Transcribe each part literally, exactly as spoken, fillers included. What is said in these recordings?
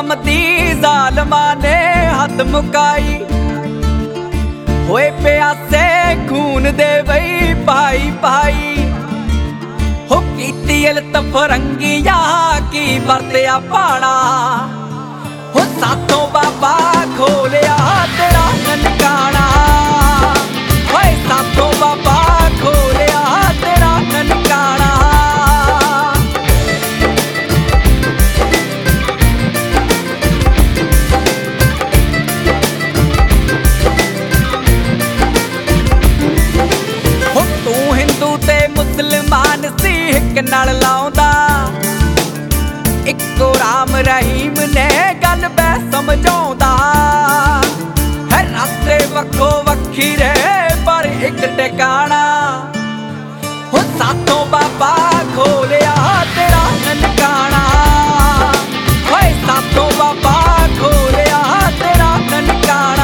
जुल्म दी जालमा ने हद मुकाई होए प्यासे खून दे बई भाई भाई हो कीती इल्तफ रंगिया की वरत्या पाड़ा हो साथों बाबा खोलिया तेरा ननकाना होए साथों बाबा खोलिया तेरा ननकाना मुसलमान सिख नाल लाउंदा इक्को राम रहीम ने गल बै समझाउंदा है रास्ते वक्खो वखीरे पर एक टिकाणा हो साथों बाबा खोलिया तेरा ननकाना होए साथों बाबा खोलिया तेरा ननकाना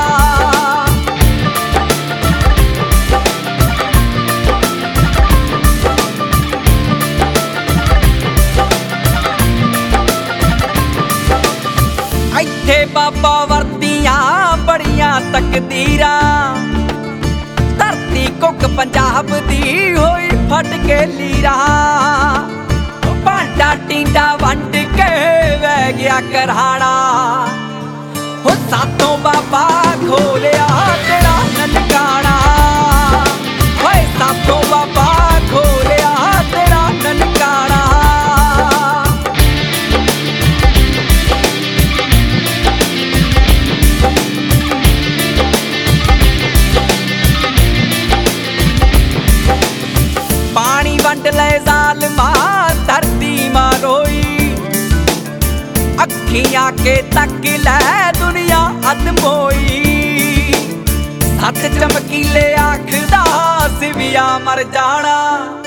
इत्थे बाबा वरतियां बड़ियां तकदीरां धरती कुक पंजाब दी होई फट के लीरा भांडा टींडा वंड के वह गया करहाड़ा हो साथों बाबा खोलिया तेरा ननकाना होए साथों बाबा खोलिया तेरा ननकाना वंड ले जालमा धरती मां रोई अखियां के तक ले दुनिया अदम होई सच चमकीले आखदा सिविया मर जाना।